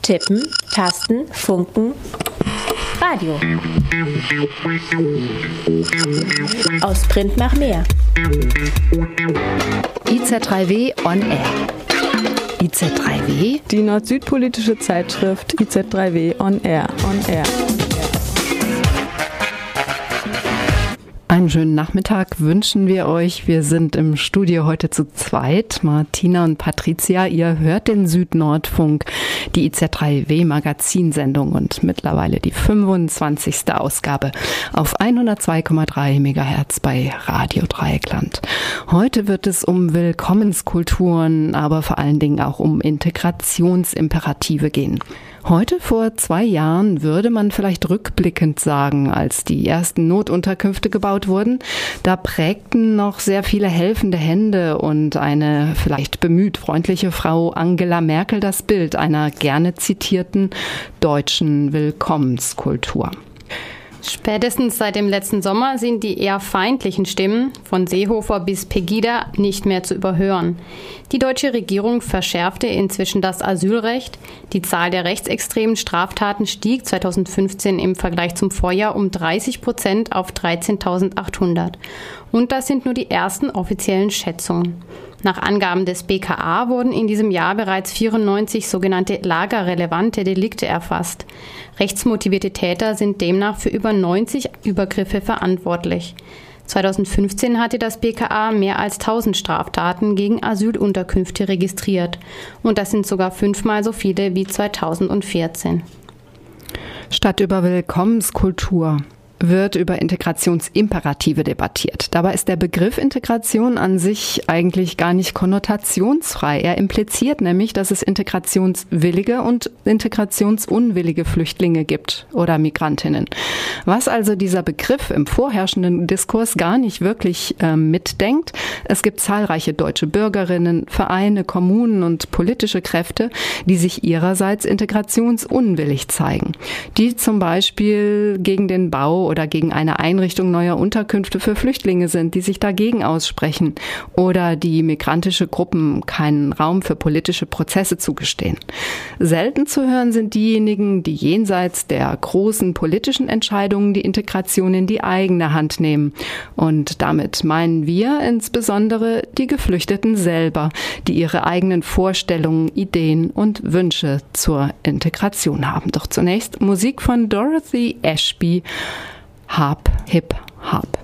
Tippen, Tasten, Funken, Radio. Aus Print nach mehr. IZ3W on Air. IZ3W? Die nord-süd-politische Zeitschrift IZ3W on Air. Einen schönen Nachmittag wünschen wir euch. Wir sind im Studio heute zu zweit. Martina und Patricia, ihr hört den Süd-Nord-Funk, die IZ3W-Magazinsendung und mittlerweile die 25. Ausgabe auf 102,3 MHz bei Radio Dreieckland. Heute wird es um Willkommenskulturen, aber vor allen Dingen auch um Integrationsimperative gehen. Heute vor 2 Jahren würde man vielleicht rückblickend sagen, als die ersten Notunterkünfte gebaut wurden, da prägten noch sehr viele helfende Hände und eine vielleicht bemüht freundliche Frau Angela Merkel das Bild einer gerne zitierten deutschen Willkommenskultur. Spätestens seit dem letzten Sommer sind die eher feindlichen Stimmen, von Seehofer bis Pegida, nicht mehr zu überhören. Die deutsche Regierung verschärfte inzwischen das Asylrecht. Die Zahl der rechtsextremen Straftaten stieg 2015 im Vergleich zum Vorjahr um 30% auf 13.800. Und das sind nur die ersten offiziellen Schätzungen. Nach Angaben des BKA wurden in diesem Jahr bereits 94 sogenannte lagerrelevante Delikte erfasst. Rechtsmotivierte Täter sind demnach für über 90 Übergriffe verantwortlich. 2015 hatte das BKA mehr als 1000 Straftaten gegen Asylunterkünfte registriert. Und das sind sogar 5-mal so viele wie 2014. Statt über Willkommenskultur wird über Integrationsimperative debattiert. Dabei ist der Begriff Integration an sich eigentlich gar nicht konnotationsfrei. Er impliziert nämlich, dass es integrationswillige und integrationsunwillige Flüchtlinge gibt oder Migrantinnen. Was also dieser Begriff im vorherrschenden Diskurs gar nicht wirklich mitdenkt. Es gibt zahlreiche deutsche Bürgerinnen, Vereine, Kommunen und politische Kräfte, die sich ihrerseits integrationsunwillig zeigen. Die zum Beispiel gegen den Bau oder gegen eine Einrichtung neuer Unterkünfte für Flüchtlinge sind, die sich dagegen aussprechen oder die migrantische Gruppen keinen Raum für politische Prozesse zugestehen. Selten zu hören sind diejenigen, die jenseits der großen politischen Entscheidungen die Integration in die eigene Hand nehmen. Und damit meinen wir insbesondere die Geflüchteten selber, die ihre eigenen Vorstellungen, Ideen und Wünsche zur Integration haben. Doch zunächst Musik von Dorothy Ashby, Hab, Hip, Hab.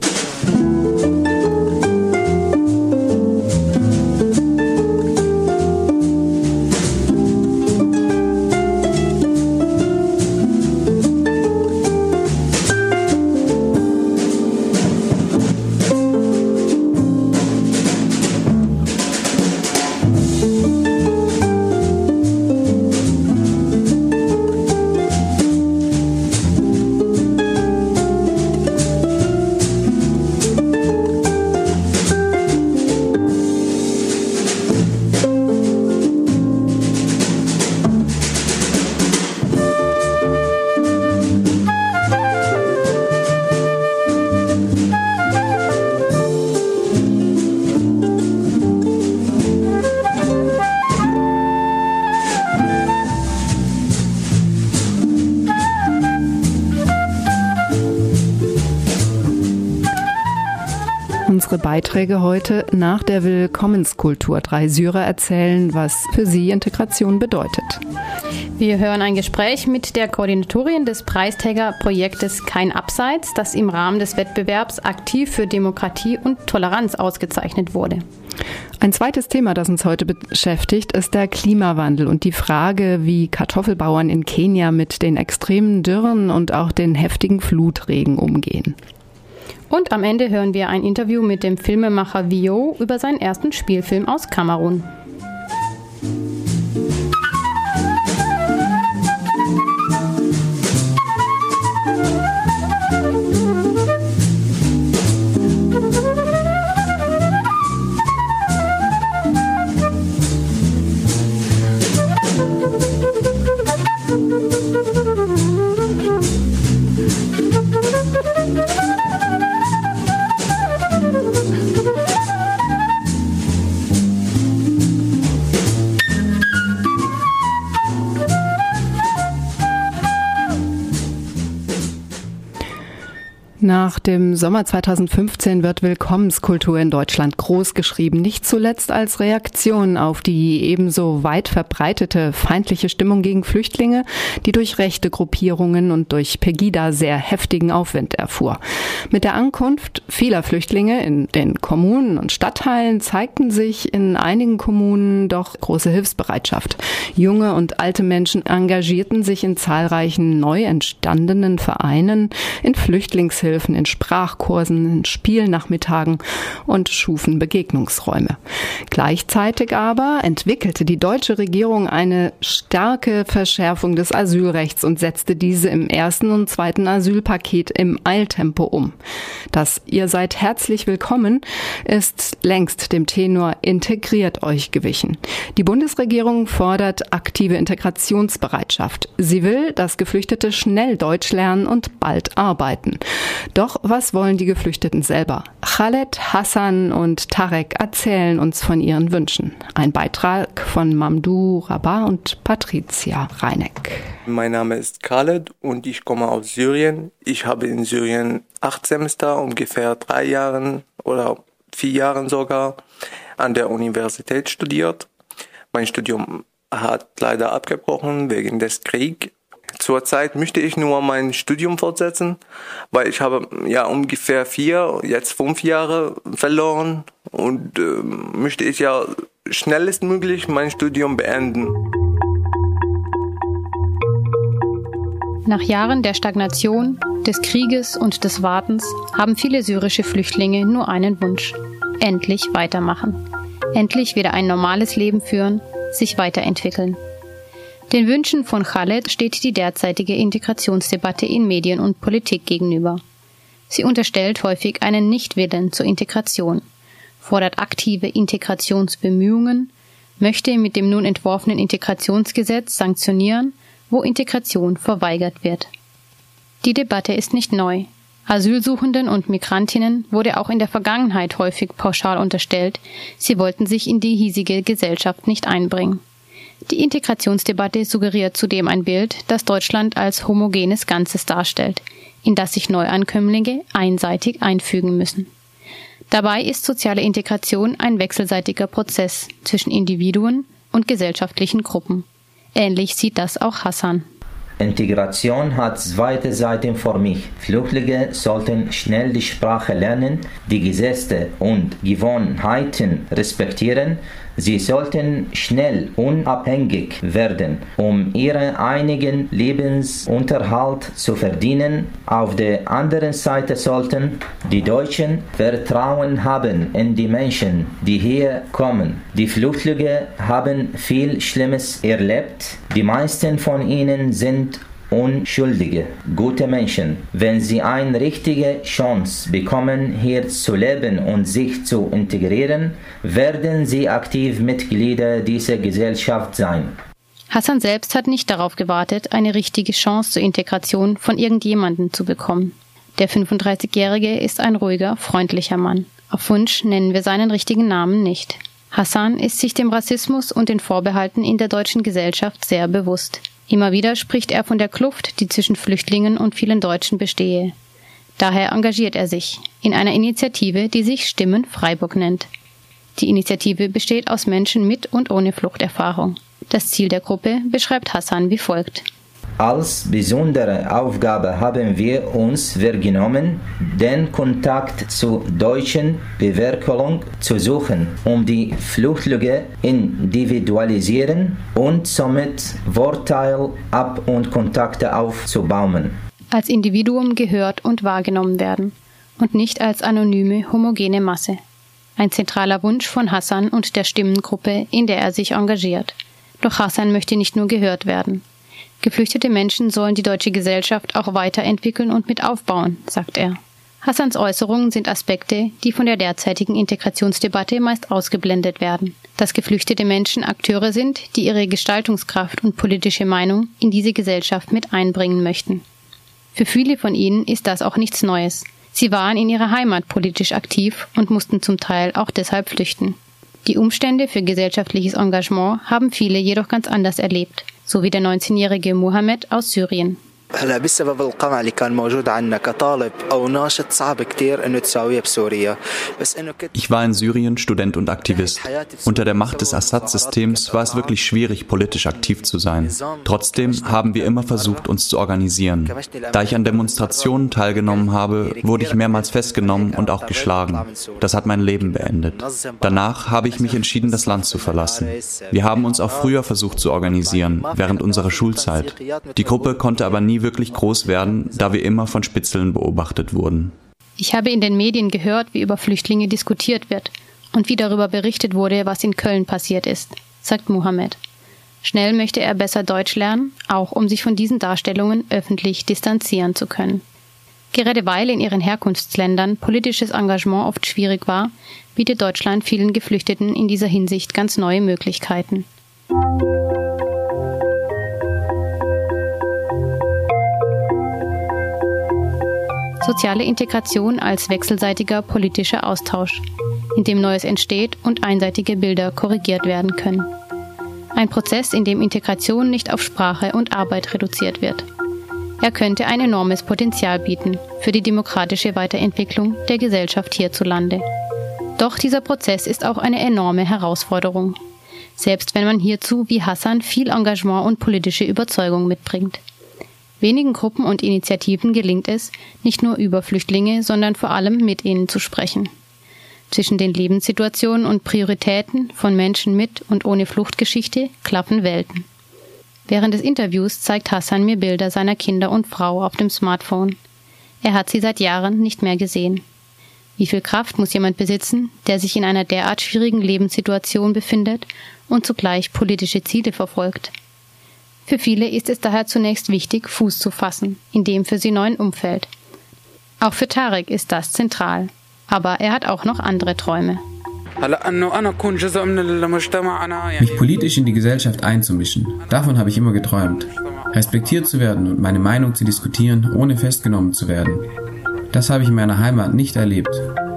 Unsere Beiträge heute nach der Willkommenskultur. 3 Syrer erzählen, was für sie Integration bedeutet. Wir hören ein Gespräch mit der Koordinatorin des Preisträgerprojektes Kein Abseits, das im Rahmen des Wettbewerbs aktiv für Demokratie und Toleranz ausgezeichnet wurde. Ein zweites Thema, das uns heute beschäftigt, ist der Klimawandel und die Frage, wie Kartoffelbauern in Kenia mit den extremen Dürren und auch den heftigen Flutregen umgehen. Und am Ende hören wir ein Interview mit dem Filmemacher Vio über seinen ersten Spielfilm aus Kamerun. Nach dem Sommer 2015 wird Willkommenskultur in Deutschland großgeschrieben, nicht zuletzt als Reaktion auf die ebenso weit verbreitete feindliche Stimmung gegen Flüchtlinge, die durch rechte Gruppierungen und durch Pegida sehr heftigen Aufwind erfuhr. Mit der Ankunft vieler Flüchtlinge in den Kommunen und Stadtteilen zeigten sich in einigen Kommunen doch große Hilfsbereitschaft. Junge und alte Menschen engagierten sich in zahlreichen neu entstandenen Vereinen, in Flüchtlingshilfen, in Sprachkursen, in Spielnachmittagen und schufen Begegnungsräume. Gleichzeitig aber entwickelte die deutsche Regierung eine starke Verschärfung des Asylrechts und setzte diese im ersten und zweiten Asylpaket im Eiltempo um. Das "Ihr seid herzlich willkommen" ist längst dem Tenor "Integriert euch" gewichen. Die Bundesregierung fordert aktive Integrationsbereitschaft. Sie will, dass Geflüchtete schnell Deutsch lernen und bald arbeiten. Doch was wollen die Geflüchteten selber? Khaled, Hassan und Tarek erzählen uns von ihren Wünschen. Ein Beitrag von Mamdou Rabah und Patricia Reineck. Mein Name ist Khaled und ich komme aus Syrien. Ich habe in Syrien 8 Semester, ungefähr 3 Jahren oder 4 Jahren sogar, an der Universität studiert. Mein Studium hat leider abgebrochen wegen des Kriegs. Zurzeit möchte ich nur mein Studium fortsetzen, weil ich habe ungefähr 4, jetzt 5 Jahre verloren und möchte ich schnellstmöglich mein Studium beenden. Nach Jahren der Stagnation, des Krieges und des Wartens haben viele syrische Flüchtlinge nur einen Wunsch: endlich weitermachen. Endlich wieder ein normales Leben führen, sich weiterentwickeln. Den Wünschen von Khaled steht die derzeitige Integrationsdebatte in Medien und Politik gegenüber. Sie unterstellt häufig einen Nichtwillen zur Integration, fordert aktive Integrationsbemühungen, möchte mit dem nun entworfenen Integrationsgesetz sanktionieren, wo Integration verweigert wird. Die Debatte ist nicht neu. Asylsuchenden und Migrantinnen wurde auch in der Vergangenheit häufig pauschal unterstellt, sie wollten sich in die hiesige Gesellschaft nicht einbringen. Die Integrationsdebatte suggeriert zudem ein Bild, das Deutschland als homogenes Ganzes darstellt, in das sich Neuankömmlinge einseitig einfügen müssen. Dabei ist soziale Integration ein wechselseitiger Prozess zwischen Individuen und gesellschaftlichen Gruppen. Ähnlich sieht das auch Hassan. Integration hat 2 Seiten für mich. Flüchtlinge sollten schnell die Sprache lernen, die Gesetze und Gewohnheiten respektieren. Sie sollten schnell unabhängig werden, um ihren eigenen Lebensunterhalt zu verdienen. Auf der anderen Seite sollten die Deutschen Vertrauen haben in die Menschen, die hier kommen. Die Flüchtlinge haben viel Schlimmes erlebt. Die meisten von ihnen sind unschuldige, gute Menschen. Wenn sie eine richtige Chance bekommen, hier zu leben und sich zu integrieren, werden sie aktiv Mitglieder dieser Gesellschaft sein. Hassan selbst hat nicht darauf gewartet, eine richtige Chance zur Integration von irgendjemandem zu bekommen. Der 35-Jährige ist ein ruhiger, freundlicher Mann. Auf Wunsch nennen wir seinen richtigen Namen nicht. Hassan ist sich dem Rassismus und den Vorbehalten in der deutschen Gesellschaft sehr bewusst. Immer wieder spricht er von der Kluft, die zwischen Flüchtlingen und vielen Deutschen bestehe. Daher engagiert er sich in einer Initiative, die sich Stimmen Freiburg nennt. Die Initiative besteht aus Menschen mit und ohne Fluchterfahrung. Das Ziel der Gruppe beschreibt Hassan wie folgt. Als besondere Aufgabe haben wir uns vorgenommen, den Kontakt zur deutschen Bevölkerung zu suchen, um die Flüchtlinge individualisieren und somit Vorteil ab- und Kontakte aufzubauen. Als Individuum gehört und wahrgenommen werden und nicht als anonyme, homogene Masse. Ein zentraler Wunsch von Hassan und der Stimmengruppe, in der er sich engagiert. Doch Hassan möchte nicht nur gehört werden. Geflüchtete Menschen sollen die deutsche Gesellschaft auch weiterentwickeln und mit aufbauen, sagt er. Hassans Äußerungen sind Aspekte, die von der derzeitigen Integrationsdebatte meist ausgeblendet werden. Dass geflüchtete Menschen Akteure sind, die ihre Gestaltungskraft und politische Meinung in diese Gesellschaft mit einbringen möchten. Für viele von ihnen ist das auch nichts Neues. Sie waren in ihrer Heimat politisch aktiv und mussten zum Teil auch deshalb flüchten. Die Umstände für gesellschaftliches Engagement haben viele jedoch ganz anders erlebt, so wie der 19-jährige Mohammed aus Syrien. هلا بسبب القمع اللي كان موجود عندنا كطالب أو ناشط صعب كتير إنه تساويه بسوريا. Ich war in Syrien Student und Aktivist. Unter der Macht des Assad-Systems war es wirklich schwierig, politisch aktiv zu sein. Trotzdem haben wir immer versucht, uns zu organisieren. Da ich an Demonstrationen teilgenommen habe, wurde ich mehrmals festgenommen und auch geschlagen. Das hat mein Leben beendet. Danach habe ich mich entschieden, das Land zu verlassen. Wir haben uns auch früher versucht zu organisieren, während unserer Schulzeit. Die Gruppe konnte aber nie wirklich groß werden, da wir immer von Spitzeln beobachtet wurden. Ich habe in den Medien gehört, wie über Flüchtlinge diskutiert wird und wie darüber berichtet wurde, was in Köln passiert ist, sagt Mohammed. Schnell möchte er besser Deutsch lernen, auch um sich von diesen Darstellungen öffentlich distanzieren zu können. Gerade weil in ihren Herkunftsländern politisches Engagement oft schwierig war, bietet Deutschland vielen Geflüchteten in dieser Hinsicht ganz neue Möglichkeiten. Soziale Integration als wechselseitiger politischer Austausch, in dem Neues entsteht und einseitige Bilder korrigiert werden können. Ein Prozess, in dem Integration nicht auf Sprache und Arbeit reduziert wird. Er könnte ein enormes Potenzial bieten für die demokratische Weiterentwicklung der Gesellschaft hierzulande. Doch dieser Prozess ist auch eine enorme Herausforderung, selbst wenn man hierzu wie Hassan viel Engagement und politische Überzeugung mitbringt. Wenigen Gruppen und Initiativen gelingt es, nicht nur über Flüchtlinge, sondern vor allem mit ihnen zu sprechen. Zwischen den Lebenssituationen und Prioritäten von Menschen mit und ohne Fluchtgeschichte klaffen Welten. Während des Interviews zeigt Hassan mir Bilder seiner Kinder und Frau auf dem Smartphone. Er hat sie seit Jahren nicht mehr gesehen. Wie viel Kraft muss jemand besitzen, der sich in einer derart schwierigen Lebenssituation befindet und zugleich politische Ziele verfolgt? Für viele ist es daher zunächst wichtig, Fuß zu fassen in dem für sie neuen Umfeld. Auch für Tarek ist das zentral. Aber er hat auch noch andere Träume. Mich politisch in die Gesellschaft einzumischen, davon habe ich immer geträumt. Respektiert zu werden und meine Meinung zu diskutieren, ohne festgenommen zu werden. Das habe ich in meiner Heimat nicht erlebt.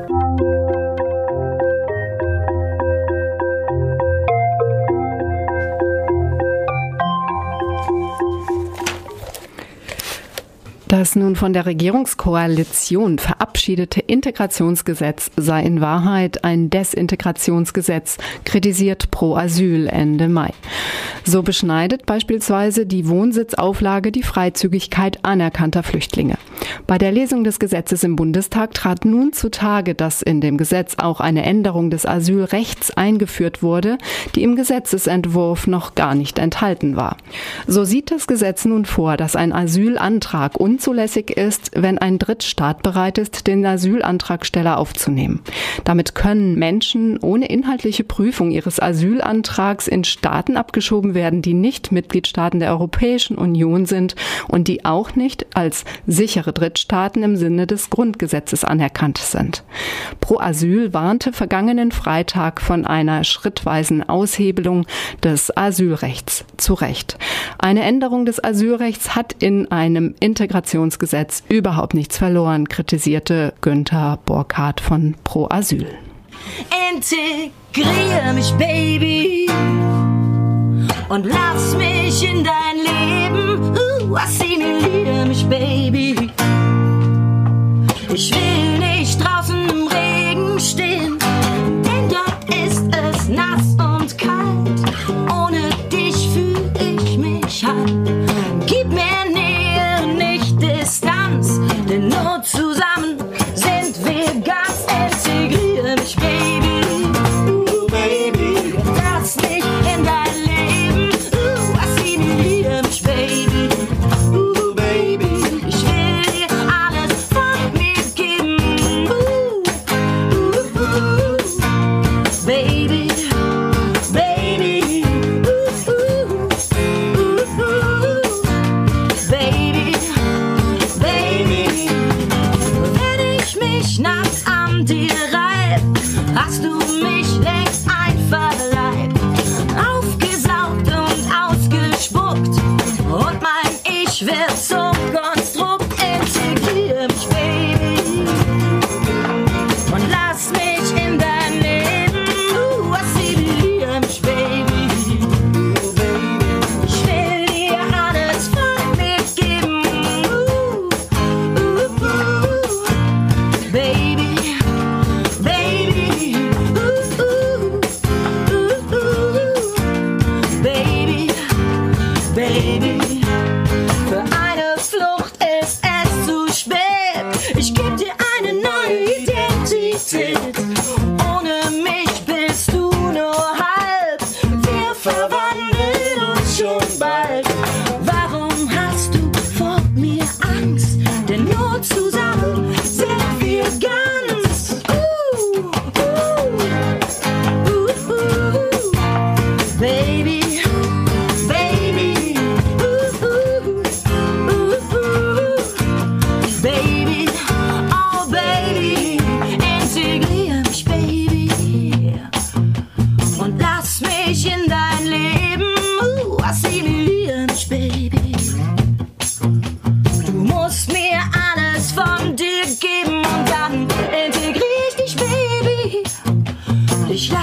Das nun von der Regierungskoalition verabschiedete Integrationsgesetz sei in Wahrheit ein Desintegrationsgesetz, kritisiert Pro Asyl Ende Mai. So beschneidet beispielsweise die Wohnsitzauflage die Freizügigkeit anerkannter Flüchtlinge. Bei der Lesung des Gesetzes im Bundestag trat nun zutage, dass in dem Gesetz auch eine Änderung des Asylrechts eingeführt wurde, die im Gesetzesentwurf noch gar nicht enthalten war. So sieht das Gesetz nun vor, dass ein Asylantrag unzulässig ist, wenn ein Drittstaat bereit ist, den Asylantragsteller aufzunehmen. Damit können Menschen ohne inhaltliche Prüfung ihres Asylantrags in Staaten abgeschoben werden, die nicht Mitgliedstaaten der Europäischen Union sind und die auch nicht als sichere Drittstaaten im Sinne des Grundgesetzes anerkannt sind. Pro Asyl warnte vergangenen Freitag von einer schrittweisen Aushebelung des Asylrechts. Zu Recht. Eine Änderung des Asylrechts hat in einem Integrationsgesetz überhaupt nichts verloren, kritisierte Günther Burkhardt von Pro Asyl. Integriere mich, Baby, und lass mich in dein Leben. Assimiliere mich, Baby. Ich will nicht draußen im Regen stehen, denn dort ist es nass und kalt. Ohne dich fühl ich mich halt. Gib mir Nähe, nicht Distanz, denn nur zusammen sind wir ganz. Integriere mich, Baby. Baby, lass mich in dein Leben. Assimiliere mich, Baby. Baby, ich will dir alles von mir geben. Baby,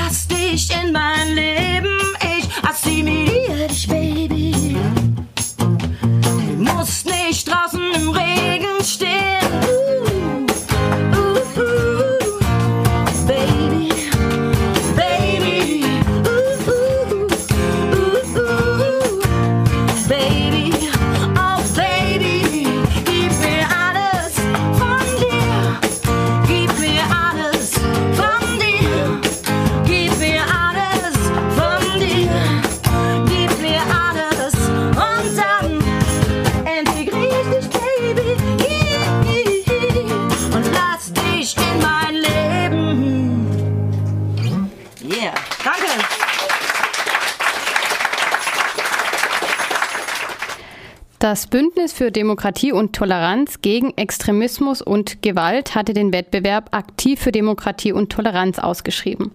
lass dich in mein Leben, ich assimiliere dich, Baby. Du musst nicht draußen im Regen stehen. Das Bündnis für Demokratie und Toleranz gegen Extremismus und Gewalt hatte den Wettbewerb Aktiv für Demokratie und Toleranz ausgeschrieben.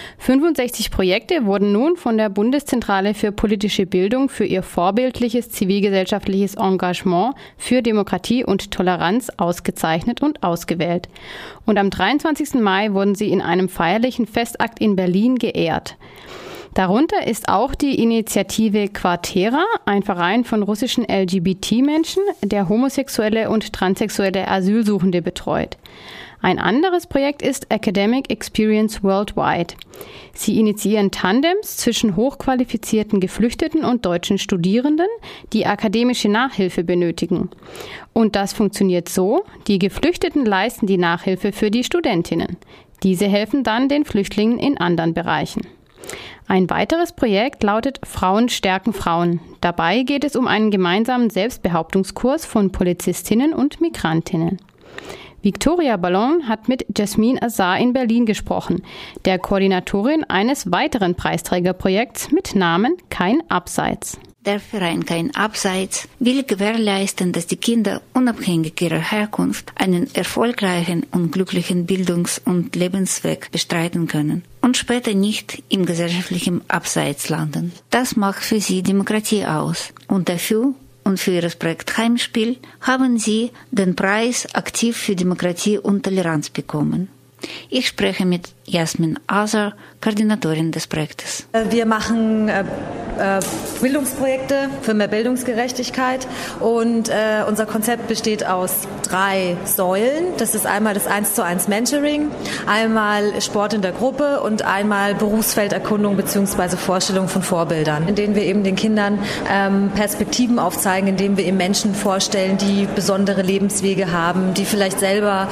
65 Projekte wurden nun von der Bundeszentrale für politische Bildung für ihr vorbildliches zivilgesellschaftliches Engagement für Demokratie und Toleranz ausgezeichnet und ausgewählt. Und am 23. Mai wurden sie in einem feierlichen Festakt in Berlin geehrt. Darunter ist auch die Initiative Quartera, ein Verein von russischen LGBT-Menschen, der homosexuelle und transsexuelle Asylsuchende betreut. Ein anderes Projekt ist Academic Experience Worldwide. Sie initiieren Tandems zwischen hochqualifizierten Geflüchteten und deutschen Studierenden, die akademische Nachhilfe benötigen. Und das funktioniert so: Die Geflüchteten leisten die Nachhilfe für die Studentinnen. Diese helfen dann den Flüchtlingen in anderen Bereichen. Ein weiteres Projekt lautet Frauen stärken Frauen. Dabei geht es um einen gemeinsamen Selbstbehauptungskurs von Polizistinnen und Migrantinnen. Victoria Ballon hat mit Jasmin Azar in Berlin gesprochen, der Koordinatorin eines weiteren Preisträgerprojekts mit Namen Kein Abseits. Der Verein Kein Abseits will gewährleisten, dass die Kinder unabhängig ihrer Herkunft einen erfolgreichen und glücklichen Bildungs- und Lebensweg bestreiten können und später nicht im gesellschaftlichen Abseits landen. Das macht für sie Demokratie aus. Und dafür und für ihr Projekt Heimspiel haben sie den Preis Aktiv für Demokratie und Toleranz bekommen. Ich spreche mit Jasmin Azar, Koordinatorin des Projektes. Wir machen Bildungsprojekte für mehr Bildungsgerechtigkeit und unser Konzept besteht aus 3 Säulen. Das ist einmal das 1:1 Mentoring, einmal Sport in der Gruppe und einmal Berufsfelderkundung bzw. Vorstellung von Vorbildern, in denen wir eben den Kindern Perspektiven aufzeigen, indem wir eben Menschen vorstellen, die besondere Lebenswege haben, die vielleicht selber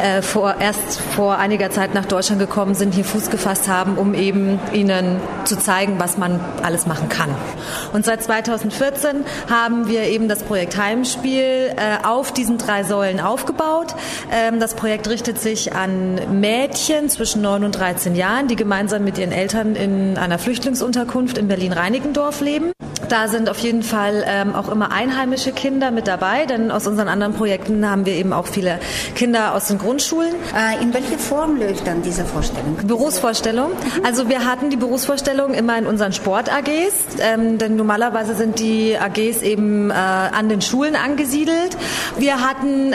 erst vor einiger Zeit nach Deutschland gekommen sind, hier Fuß gefasst haben, um eben ihnen zu zeigen, was man alles machen kann. Und seit 2014 haben wir eben das Projekt Heimspiel auf diesen 3 Säulen aufgebaut. Das Projekt richtet sich an Mädchen zwischen 9 und 13 Jahren, die gemeinsam mit ihren Eltern in einer Flüchtlingsunterkunft in Berlin-Reinickendorf leben. Da sind auf jeden Fall auch immer einheimische Kinder mit dabei, denn aus unseren anderen Projekten haben wir eben auch viele Kinder aus den Grundschulen. In welcher Form läuft dann diese Vorstellung? Berufsvorstellung. Also wir hatten die Berufsvorstellung immer in unseren Sport-AGs, denn normalerweise sind die AGs eben an den Schulen angesiedelt. Wir hatten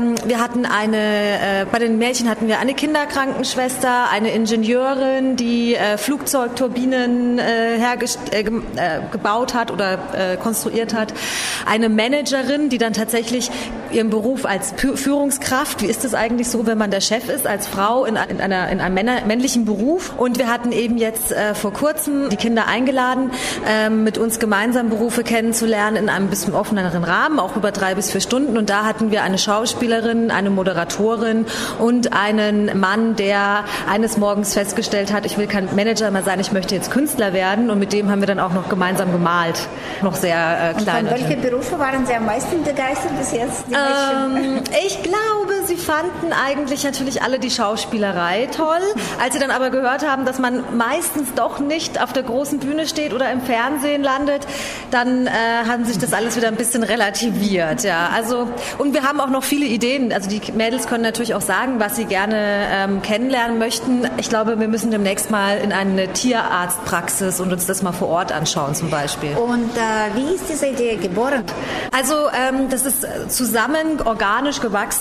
bei den Mädchen hatten wir eine Kinderkrankenschwester, eine Ingenieurin, die Flugzeugturbinen gebaut hat oder konstruiert hat, eine Managerin, die dann tatsächlich ihren Beruf als Führungskraft, wie ist es eigentlich so, wenn man der Chef ist, als Frau in einem männlichen Beruf. Und wir hatten eben jetzt vor kurzem die Kinder eingeladen, mit uns gemeinsam Berufe kennenzulernen in einem bisschen offeneren Rahmen, auch über 3 bis 4 Stunden. Und da hatten wir eine Schauspielerin, eine Moderatorin und einen Mann, der eines Morgens festgestellt hat, ich will kein Manager mehr sein, ich möchte jetzt Künstler werden. Und mit dem haben wir dann auch noch gemeinsam gemalt. Noch sehr klein. Und von welchen Berufen waren Sie am meisten begeistert bis jetzt? Ich glaube, sie fanden eigentlich natürlich alle die Schauspielerei toll. Als sie dann aber gehört haben, dass man meistens doch nicht auf der großen Bühne steht oder im Fernsehen landet, dann haben sich das alles wieder ein bisschen relativiert. Ja, also, und wir haben auch noch viele Ideen. Also die Mädels können natürlich auch sagen, was sie gerne kennenlernen möchten. Ich glaube, wir müssen demnächst mal in eine Tierarztpraxis und uns das mal vor Ort anschauen zum Beispiel. Und wie ist diese Idee geboren? Also das ist zusammen organisch gewachsen sozusagen.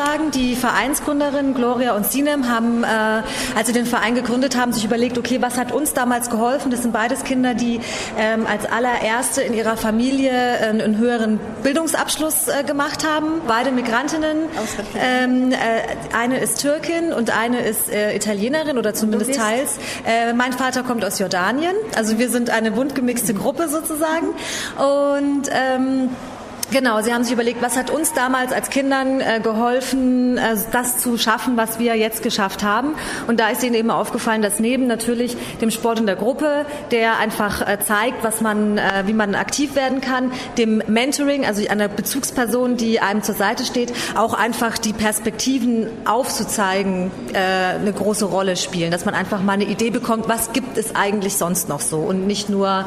sozusagen. Die Vereinsgründerinnen Gloria und Sinem haben, als sie den Verein gegründet haben, sich überlegt, okay, was hat uns damals geholfen? Das sind beides Kinder, die als allererste in ihrer Familie einen höheren Bildungsabschluss gemacht haben. Beide Migrantinnen. Eine ist Türkin und eine ist Italienerin oder zumindest teils. Mein Vater kommt aus Jordanien. Also wir sind eine bunt gemixte Gruppe sozusagen. Und genau, sie haben sich überlegt, was hat uns damals als Kindern geholfen, das zu schaffen, was wir jetzt geschafft haben. Und da ist ihnen eben aufgefallen, dass neben natürlich dem Sport in der Gruppe, der einfach zeigt, wie man aktiv werden kann, dem Mentoring, also einer Bezugsperson, die einem zur Seite steht, auch einfach die Perspektiven aufzuzeigen, eine große Rolle spielen. Dass man einfach mal eine Idee bekommt, was gibt es eigentlich sonst noch so und nicht nur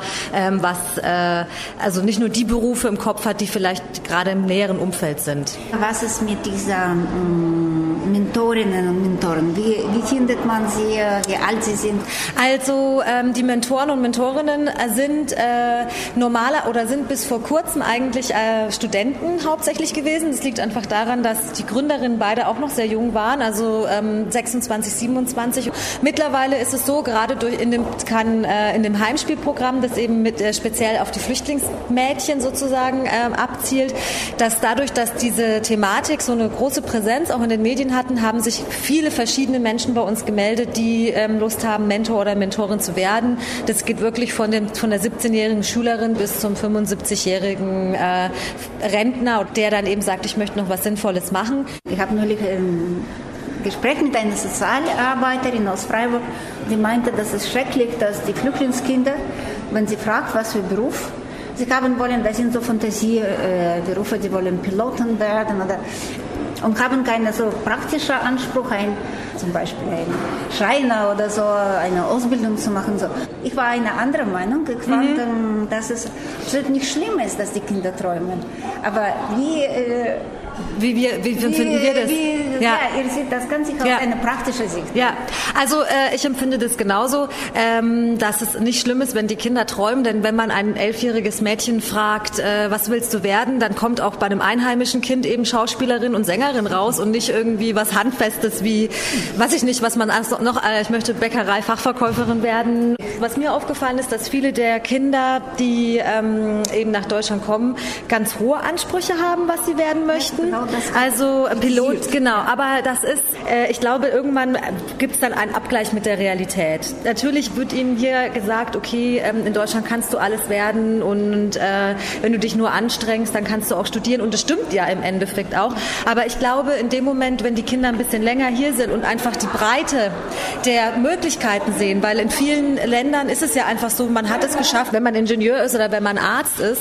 nicht nur die Berufe im Kopf hat, die vielleicht gerade im näheren Umfeld sind. Was ist mit diesen Mentorinnen und Mentoren? Wie findet man sie, wie alt sie sind? Also die Mentoren und Mentorinnen sind sind bis vor kurzem eigentlich Studenten hauptsächlich gewesen. Das liegt einfach daran, dass die Gründerinnen beide auch noch sehr jung waren, also 26, 27. Mittlerweile ist es so, gerade in dem Heimspielprogramm, das eben speziell auf die Flüchtlingsmädchen sozusagen abzielt, dass dadurch, dass diese Thematik so eine große Präsenz auch in den Medien hatten, haben sich viele verschiedene Menschen bei uns gemeldet, die Lust haben, Mentor oder Mentorin zu werden. Das geht wirklich von der 17-jährigen Schülerin bis zum 75-jährigen Rentner, der dann eben sagt, ich möchte noch was Sinnvolles machen. Ich habe neulich ein Gespräch mit einer Sozialarbeiterin aus Freiburg, die meinte, das ist schrecklich, dass die Flüchtlingskinder, wenn sie fragt, was für Beruf sie haben wollen, das sind so Fantasieberufe, die wollen Piloten werden und haben keinen so praktischen Anspruch, zum Beispiel ein Schreiner oder so, eine Ausbildung zu machen. So. Ich war eine andere Meinung. Ich fand, dass es nicht schlimm ist, dass die Kinder träumen. Aber wie empfinden wir das? Ihr seht das Ganze aus einer praktischen Sicht. Ja, also ich empfinde das genauso, dass es nicht schlimm ist, wenn die Kinder träumen, denn wenn man ein 11-jähriges Mädchen fragt, was willst du werden, dann kommt auch bei einem einheimischen Kind eben Schauspielerin und Sängerin raus und nicht irgendwie was Handfestes wie, weiß ich nicht, was man noch, ich möchte Bäckerei-Fachverkäuferin werden. Was mir aufgefallen ist, dass viele der Kinder, die eben nach Deutschland kommen, ganz hohe Ansprüche haben, was sie werden möchten. Genau, also Pilot, genau. Aber das ist, ich glaube, irgendwann gibt es dann einen Abgleich mit der Realität. Natürlich wird ihnen hier gesagt, okay, in Deutschland kannst du alles werden und wenn du dich nur anstrengst, dann kannst du auch studieren. Und das stimmt ja im Endeffekt auch. Aber ich glaube, in dem Moment, wenn die Kinder ein bisschen länger hier sind und einfach die Breite der Möglichkeiten sehen, weil in vielen Ländern ist es ja einfach so, man hat es geschafft, wenn man Ingenieur ist oder wenn man Arzt ist,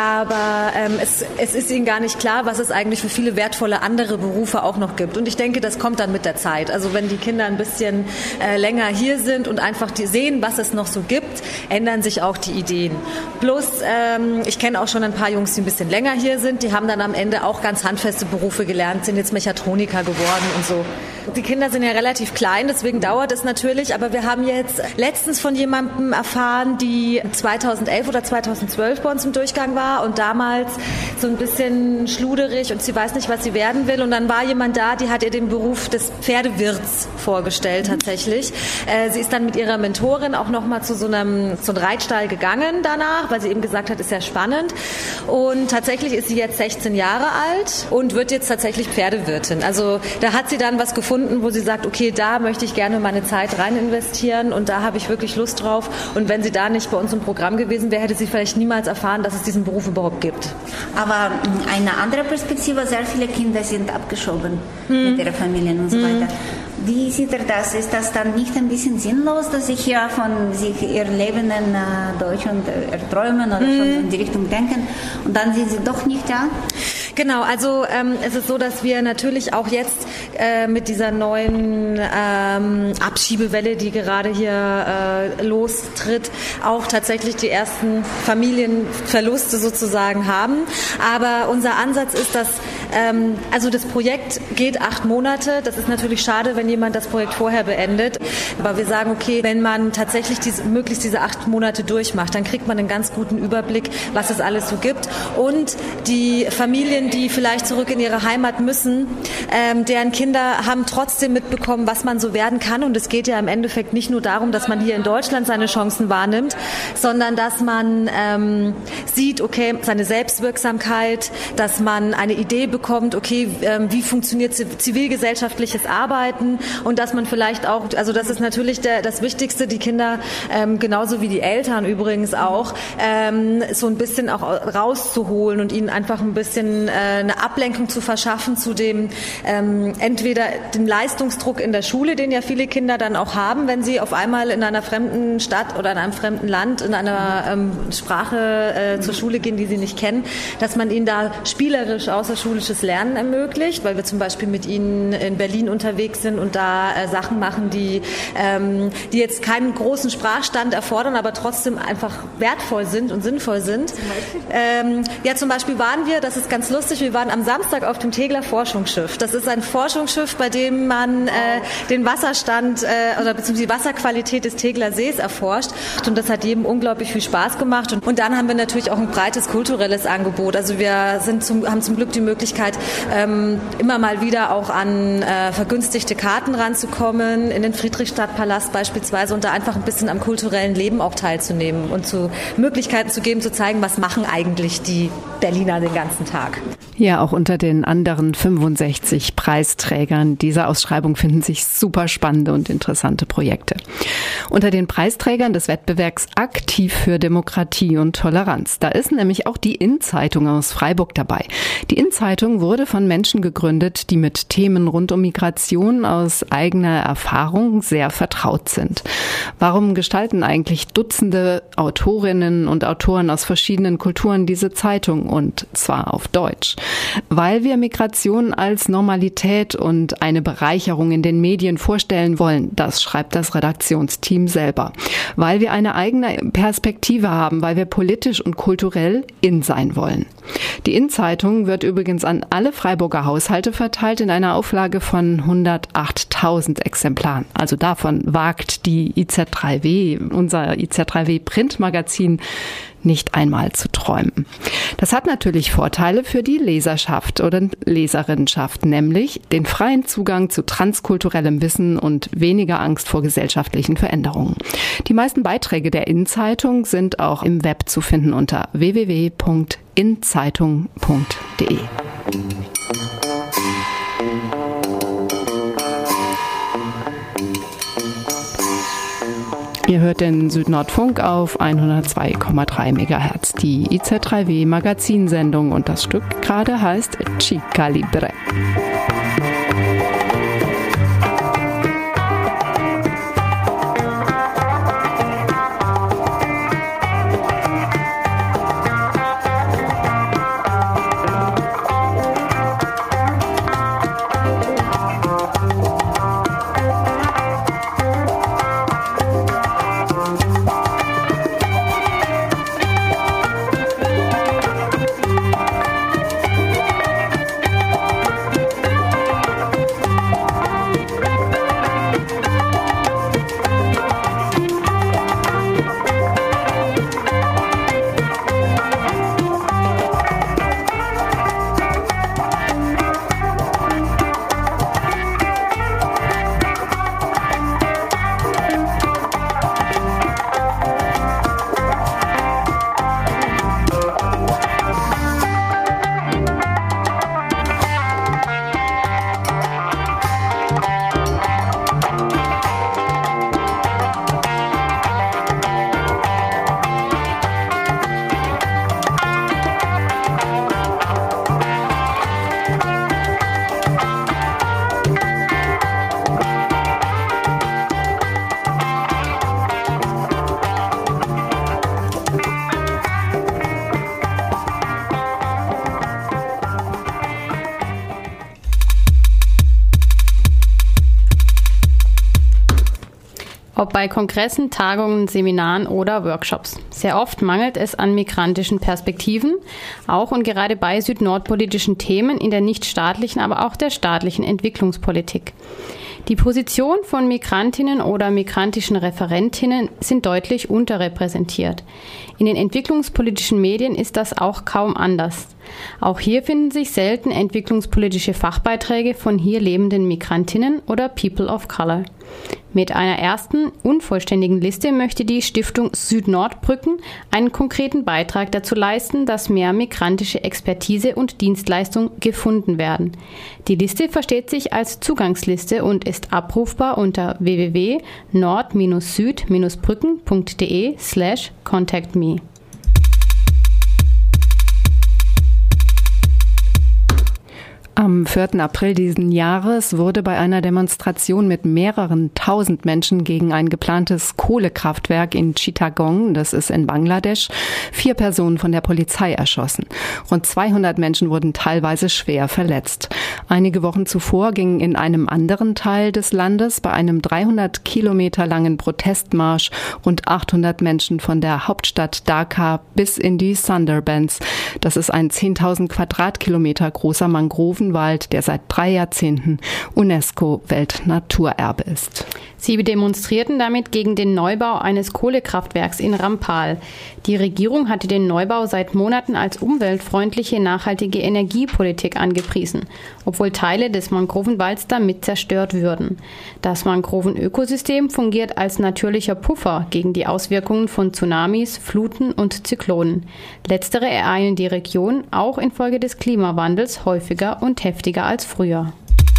aber es ist ihnen gar nicht klar, was es eigentlich für viele wertvolle andere Berufe auch noch gibt. Und ich denke, das kommt dann mit der Zeit. Also wenn die Kinder ein bisschen länger hier sind und einfach sehen, was es noch so gibt, ändern sich auch die Ideen. Plus, ich kenne auch schon ein paar Jungs, die ein bisschen länger hier sind, die haben dann am Ende auch ganz handfeste Berufe gelernt, sind jetzt Mechatroniker geworden und so. Die Kinder sind ja relativ klein, deswegen dauert es natürlich, aber wir haben jetzt letztens von jemandem erfahren, die 2011 oder 2012 bei uns im Durchgang war und damals so ein bisschen schluderig und sie weiß nicht, was sie werden will und dann war jemand da, die hat ihr den Beruf des Pferdewirts vorgestellt tatsächlich. Sie ist dann mit ihrer Mentorin auch nochmal zu so einem Reitstall gegangen danach, weil sie eben gesagt hat, ist ja spannend und tatsächlich ist sie jetzt 16 Jahre alt und wird jetzt tatsächlich Pferdewirtin. Also da hat sie dann was gefunden, wo sie sagt, okay, da möchte ich gerne meine Zeit rein investieren und da habe ich wirklich Lust drauf und wenn sie da nicht bei uns im Programm gewesen wäre, hätte sie vielleicht niemals erfahren, dass es diesen Beruf überhaupt gibt. Aber eine andere Perspektive, sehr viele Kinder sind abgeschoben mit ihren Familien und so weiter. Wie sieht er das? Ist das dann nicht ein bisschen sinnlos, dass sich ja von sich ihr Leben in Deutschland erträumen oder schon in die Richtung denken und dann sind sie doch nicht da? Genau, also es ist so, dass wir natürlich auch jetzt mit dieser neuen Abschiebewelle, die gerade hier lostritt, auch tatsächlich die ersten Familienverluste sozusagen haben. Aber unser Ansatz ist, dass Also das Projekt geht 8 Monate. Das ist natürlich schade, wenn jemand das Projekt vorher beendet. Aber wir sagen, okay, wenn man tatsächlich möglichst diese 8 Monate durchmacht, dann kriegt man einen ganz guten Überblick, was es alles so gibt. Und die Familien, die vielleicht zurück in ihre Heimat müssen, deren Kinder haben trotzdem mitbekommen, was man so werden kann. Und es geht ja im Endeffekt nicht nur darum, dass man hier in Deutschland seine Chancen wahrnimmt, sondern dass man sieht, okay, seine Selbstwirksamkeit, dass man eine Idee bekommt, okay, wie funktioniert zivilgesellschaftliches Arbeiten und dass man vielleicht auch, also das ist natürlich das Wichtigste, die Kinder genauso wie die Eltern übrigens auch, so ein bisschen auch rauszuholen und ihnen einfach ein bisschen eine Ablenkung zu verschaffen zu dem entweder dem Leistungsdruck in der Schule, den ja viele Kinder dann auch haben, wenn sie auf einmal in einer fremden Stadt oder in einem fremden Land in einer Sprache zur Schule gehen, die sie nicht kennen, dass man ihnen da spielerisch außerschulisches Lernen ermöglicht, weil wir zum Beispiel mit ihnen in Berlin unterwegs sind und da Sachen machen, die jetzt keinen großen Sprachstand erfordern, aber trotzdem einfach wertvoll sind und sinnvoll sind. Zum Beispiel waren wir, das ist ganz lustig, wir waren am Samstag auf dem Tegeler Forschungsschiff. Das ist ein Forschungsschiff, bei dem man den Wasserstand oder beziehungsweise die Wasserqualität des Tegeler Sees erforscht. Und das hat jedem unglaublich viel Spaß gemacht. Und dann haben wir natürlich auch ein breites kulturelles Angebot. Also wir haben zum Glück die Möglichkeit, immer mal wieder auch an vergünstigte Karten ranzukommen, in den Friedrichstadtpalast beispielsweise und da einfach ein bisschen am kulturellen Leben auch teilzunehmen und Möglichkeiten zu geben, zu zeigen, was machen eigentlich die Berliner den ganzen Tag. Ja, auch unter den anderen 65 Preisträgern dieser Ausschreibung finden sich super spannende und interessante Projekte. Unter den Preisträgern des Wettbewerbs Aktiv für Demokratie und Toleranz, da ist nämlich auch die InZeitung aus Freiburg dabei. Die InZeitung wurde von Menschen gegründet, die mit Themen rund um Migration aus eigener Erfahrung sehr vertraut sind. Warum gestalten eigentlich Dutzende Autorinnen und Autoren aus verschiedenen Kulturen diese Zeitung, und zwar auf Deutsch? Weil wir Migration als Normalität und eine Bereicherung in den Medien vorstellen wollen, das schreibt das Redaktionsteam selber. Weil wir eine eigene Perspektive haben, weil wir politisch und kulturell in sein wollen. Die InZeitung wird übrigens an alle Freiburger Haushalte verteilt in einer Auflage von 108.000 Exemplaren. Also davon wagt die IZ3W, unser IZ3W Printmagazin, nicht einmal zu träumen. Das hat natürlich Vorteile für die Leserschaft oder Leserinnenschaft, nämlich den freien Zugang zu transkulturellem Wissen und weniger Angst vor gesellschaftlichen Veränderungen. Die meisten Beiträge der InZeitung sind auch im Web zu finden unter www.inzeitung.de. Ihr hört den Südnordfunk auf 102,3 MHz. Die IZ3W Magazinsendung und das Stück gerade heißt Chica Libre. bei Kongressen, Tagungen, Seminaren oder Workshops. Sehr oft mangelt es an migrantischen Perspektiven, auch und gerade bei süd-nord-politischen Themen in der nichtstaatlichen, aber auch der staatlichen Entwicklungspolitik. Die Position von Migrantinnen oder migrantischen Referentinnen sind deutlich unterrepräsentiert. In den entwicklungspolitischen Medien ist das auch kaum anders. Auch hier finden sich selten entwicklungspolitische Fachbeiträge von hier lebenden Migrantinnen oder People of Color. Mit einer ersten, unvollständigen Liste möchte die Stiftung Süd-Nord-Brücken einen konkreten Beitrag dazu leisten, dass mehr migrantische Expertise und Dienstleistung gefunden werden. Die Liste versteht sich als Zugangsliste und ist abrufbar unter www.nord-süd-brücken.de/contactme. Am 4. April diesen Jahres wurde bei einer Demonstration mit mehreren tausend Menschen gegen ein geplantes Kohlekraftwerk in Chittagong, das ist in Bangladesch, 4 Personen von der Polizei erschossen. Rund 200 Menschen wurden teilweise schwer verletzt. Einige Wochen zuvor gingen in einem anderen Teil des Landes bei einem 300 Kilometer langen Protestmarsch rund 800 Menschen von der Hauptstadt Dhaka bis in die Sundarbans. Das ist ein 10.000 Quadratkilometer großer Mangrovenwald, der seit 3 Jahrzehnten UNESCO-Weltnaturerbe ist. Sie demonstrierten damit gegen den Neubau eines Kohlekraftwerks in Rampal. Die Regierung hatte den Neubau seit Monaten als umweltfreundliche, nachhaltige Energiepolitik angepriesen, obwohl Teile des Mangrovenwalds damit zerstört würden. Das Mangrovenökosystem fungiert als natürlicher Puffer gegen die Auswirkungen von Tsunamis, Fluten und Zyklonen. Letztere ereilen die Region auch infolge des Klimawandels häufiger und heftiger als früher.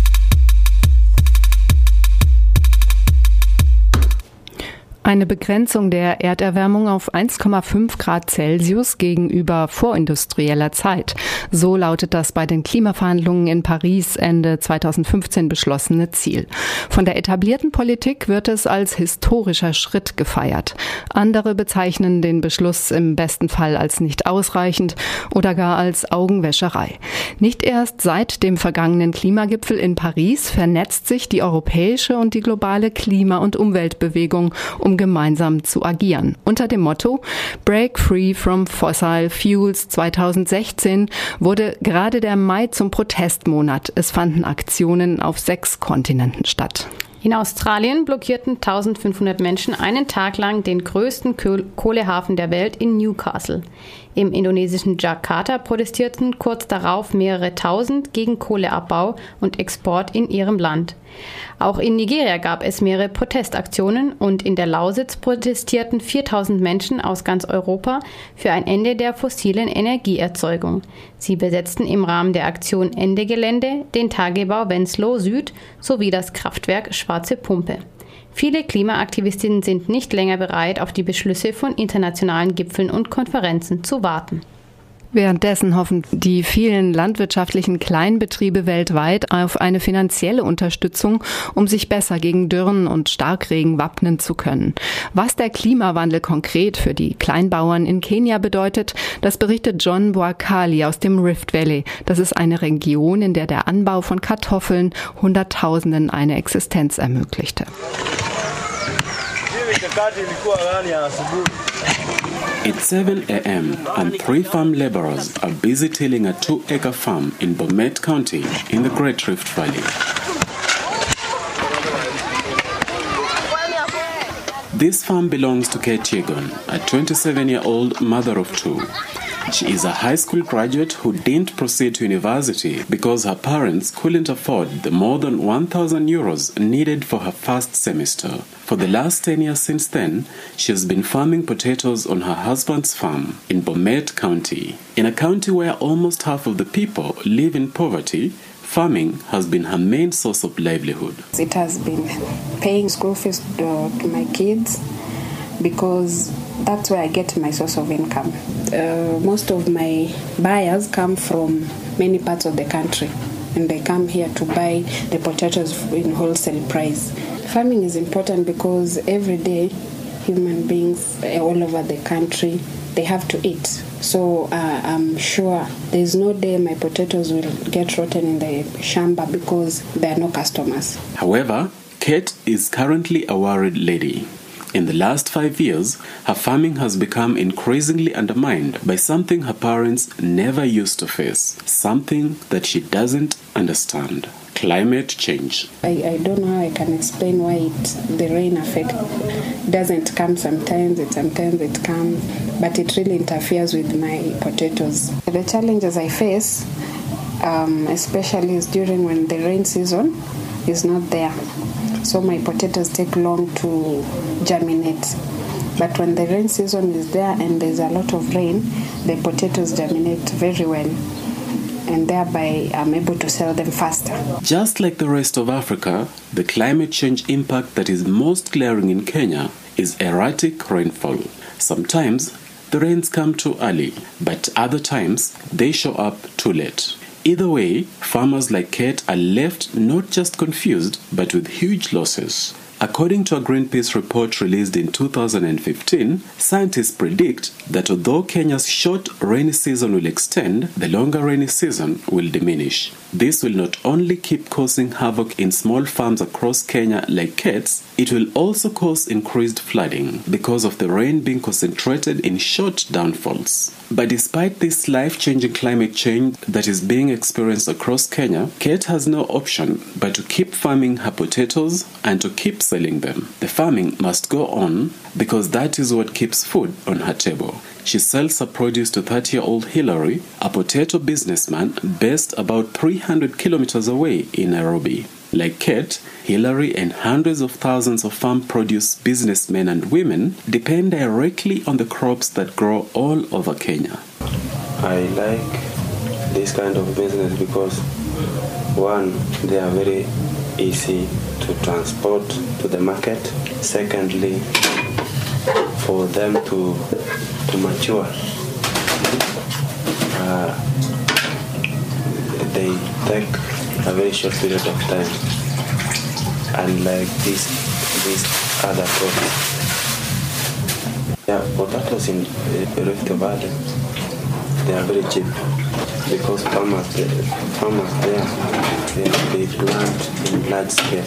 Eine Begrenzung der Erderwärmung auf 1,5 Grad Celsius gegenüber vorindustrieller Zeit. So lautet das bei den Klimaverhandlungen in Paris Ende 2015 beschlossene Ziel. Von der etablierten Politik wird es als historischer Schritt gefeiert. Andere bezeichnen den Beschluss im besten Fall als nicht ausreichend oder gar als Augenwäscherei. Nicht erst seit dem vergangenen Klimagipfel in Paris vernetzt sich die europäische und die globale Klima- und Umweltbewegung, um gemeinsam zu agieren. Unter dem Motto Break Free from Fossil Fuels 2016 wurde gerade der Mai zum Protestmonat. Es fanden Aktionen auf 6 Kontinenten statt. In Australien blockierten 1500 Menschen einen Tag lang den größten Kohlehafen der Welt in Newcastle. Im indonesischen Jakarta protestierten kurz darauf mehrere Tausend gegen Kohleabbau und Export in ihrem Land. Auch in Nigeria gab es mehrere Protestaktionen und in der Lausitz protestierten 4000 Menschen aus ganz Europa für ein Ende der fossilen Energieerzeugung. Sie besetzten im Rahmen der Aktion Ende Gelände den Tagebau Wenslow Süd sowie das Kraftwerk Schwarze Pumpe. Viele Klimaaktivistinnen sind nicht länger bereit, auf die Beschlüsse von internationalen Gipfeln und Konferenzen zu warten. Währenddessen hoffen die vielen landwirtschaftlichen Kleinbetriebe weltweit auf eine finanzielle Unterstützung, um sich besser gegen Dürren und Starkregen wappnen zu können. Was der Klimawandel konkret für die Kleinbauern in Kenia bedeutet, das berichtet John Boakali aus dem Rift Valley. Das ist eine Region, in der der Anbau von Kartoffeln Hunderttausenden eine Existenz ermöglichte. It's 7 a.m. and 3 farm laborers are busy tilling a 2-acre farm in Bomet County in the Great Rift Valley. This farm belongs to Kate Chegon, a 27-year-old mother of 2. She is a high school graduate who didn't proceed to university because her parents couldn't afford the more than 1,000 euros needed for her first semester. For the last 10 years since then, she has been farming potatoes on her husband's farm in Bomet County. In a county where almost half of the people live in poverty, farming has been her main source of livelihood. It has been paying school fees to my kids because that's where I get my source of income. Most of my buyers come from many parts of the country and they come here to buy the potatoes in wholesale price. Farming is important because every day human beings all over the country, they have to eat. So I'm sure there's no day my potatoes will get rotten in the shamba because there are no customers. However, Kate is currently a worried lady. In the last 5 years, her farming has become increasingly undermined by something her parents never used to face, something that she doesn't understand: climate change. I don't know how I can explain why the rain effect doesn't come sometimes it comes, but it really interferes with my potatoes. The challenges I face, especially is during when the rain season is not there. So my potatoes take long to germinate. But when the rain season is there and there's a lot of rain, the potatoes germinate very well, and thereby I'm able to sell them faster. Just like the rest of Africa, the climate change impact that is most glaring in Kenya is erratic rainfall. Sometimes the rains come too early, but other times they show up too late. Either way, farmers like Kate are left not just confused, but with huge losses. According to a Greenpeace report released in 2015, scientists predict that although Kenya's short rainy season will extend, the longer rainy season will diminish. This will not only keep causing havoc in small farms across Kenya like Kate's, it will also cause increased flooding because of the rain being concentrated in short downfalls. But despite this life-changing climate change that is being experienced across Kenya, Kate has no option but to keep farming her potatoes and to keep selling them. The farming must go on because that is what keeps food on her table. She sells her produce to 30-year-old Hillary, a potato businessman based about 300 kilometers away in Nairobi. Like Kate, Hillary and hundreds of thousands of farm produce businessmen and women depend directly on the crops that grow all over Kenya. I like this kind of business because, one, they are very easy to transport to the market. Secondly, for them to mature, they take a very short period of time, unlike these other crops. Yeah, potatoes in the Rift Valley, they are very cheap because farmers there they plant in large scale.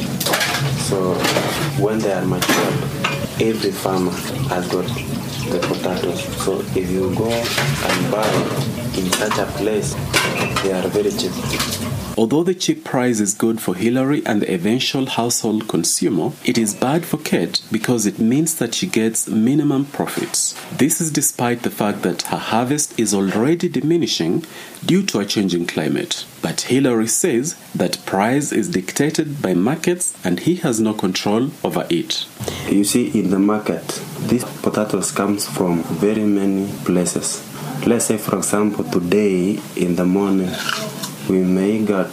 So when they are matured, every farmer has got the potatoes. So if you go and buy in such a place, they are very cheap. Although the cheap price is good for Hillary and the eventual household consumer, it is bad for Kate because it means that she gets minimum profits. This is despite the fact that her harvest is already diminishing due to a changing climate. But Hillary says that price is dictated by markets and he has no control over it. You see, in the market, these potatoes comes from very many places. Let's say, for example, today in the morning, we may get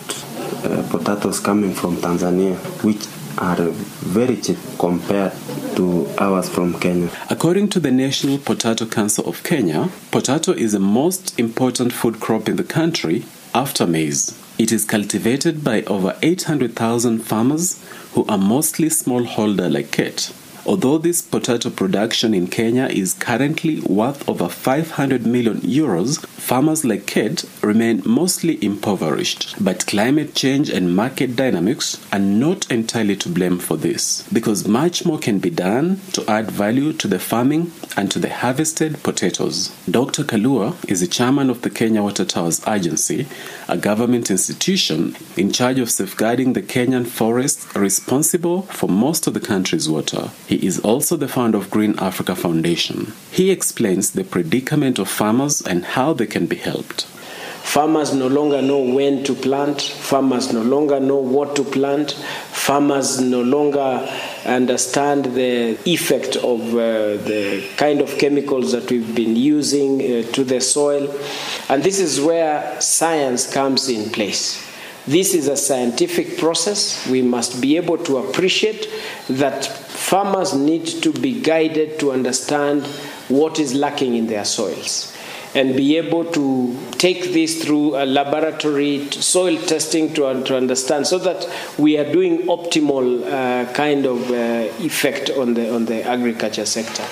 potatoes coming from Tanzania, which are very cheap compared to ours from Kenya. According to the National Potato Council of Kenya, potato is the most important food crop in the country after maize. It is cultivated by over 800,000 farmers who are mostly smallholder like Kate. Although this potato production in Kenya is currently worth over 500 million euros, farmers like Kate remain mostly impoverished. But climate change and market dynamics are not entirely to blame for this, because much more can be done to add value to the farming and to the harvested potatoes. Dr. Kalua is the chairman of the Kenya Water Towers Agency, a government institution in charge of safeguarding the Kenyan forests responsible for most of the country's water. He is also the founder of Green Africa Foundation. He explains the predicament of farmers and how they can be helped. Farmers no longer know when to plant. Farmers no longer know what to plant. Farmers no longer understand the effect of the kind of chemicals that we've been using to the soil. And this is where science comes in place. This is a scientific process. We must be able to appreciate that farmers need to be guided to understand what is lacking in their soils and be able to take this through a laboratory soil testing to understand, so that we are doing optimal kind of effect on the agriculture sector.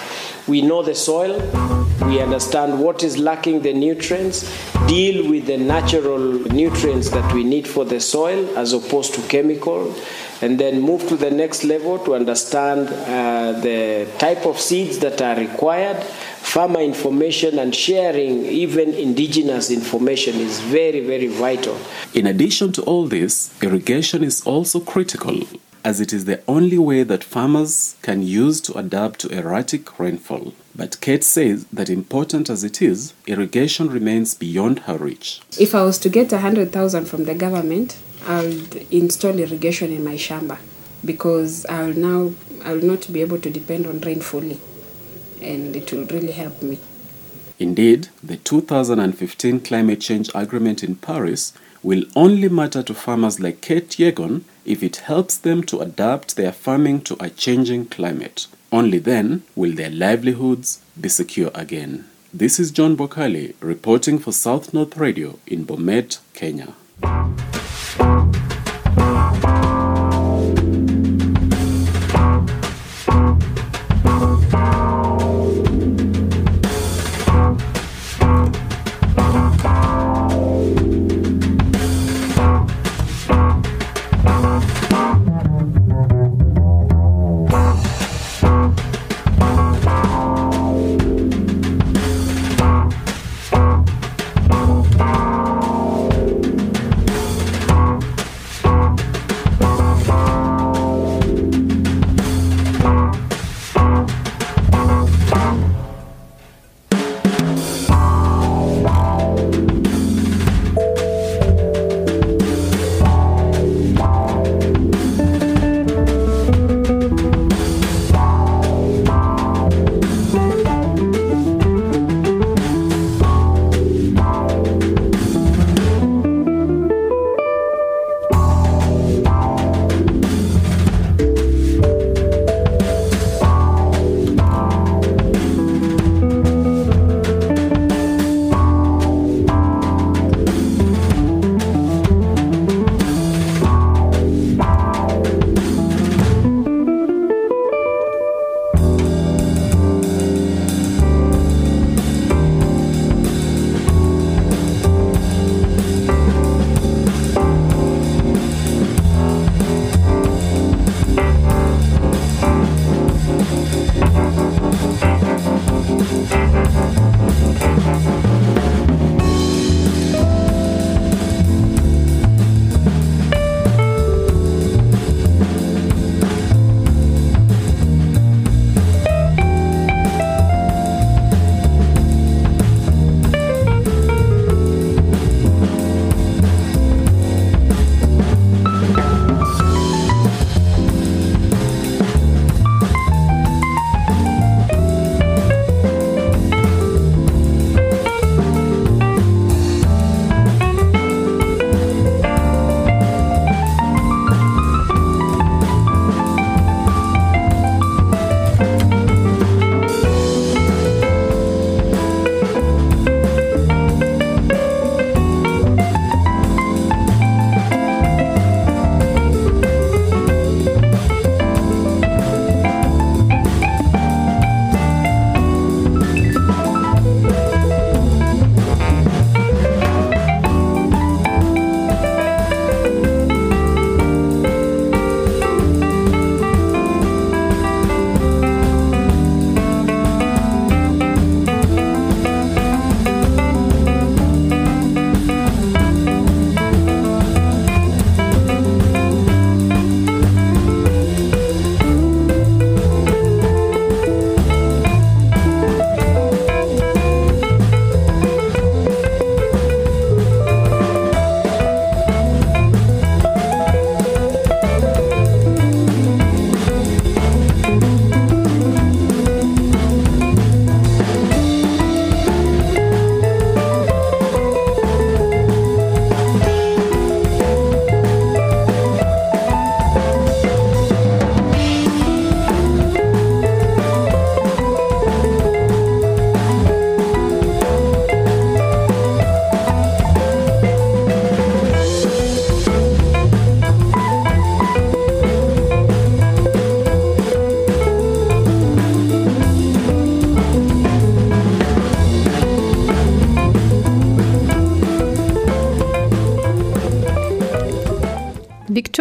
We know the soil, we understand what is lacking the nutrients, deal with the natural nutrients that we need for the soil as opposed to chemical, and then move to the next level to understand the type of seeds that are required. Farmer information and sharing even indigenous information is very, very vital. In addition to all this, irrigation is also critical, as it is the only way that farmers can use to adapt to erratic rainfall. But Kate says that important as it is, irrigation remains beyond her reach. If I was to get 100,000 from the government, I'll install irrigation in my shamba, because I'll not be able to depend on rain fully, and it will really help me. Indeed, the 2015 Climate Change Agreement in Paris will only matter to farmers like Kate Yegon if it helps them to adapt their farming to a changing climate. Only then will their livelihoods be secure again. This is John Bokali reporting for South North Radio in Bomet, Kenya.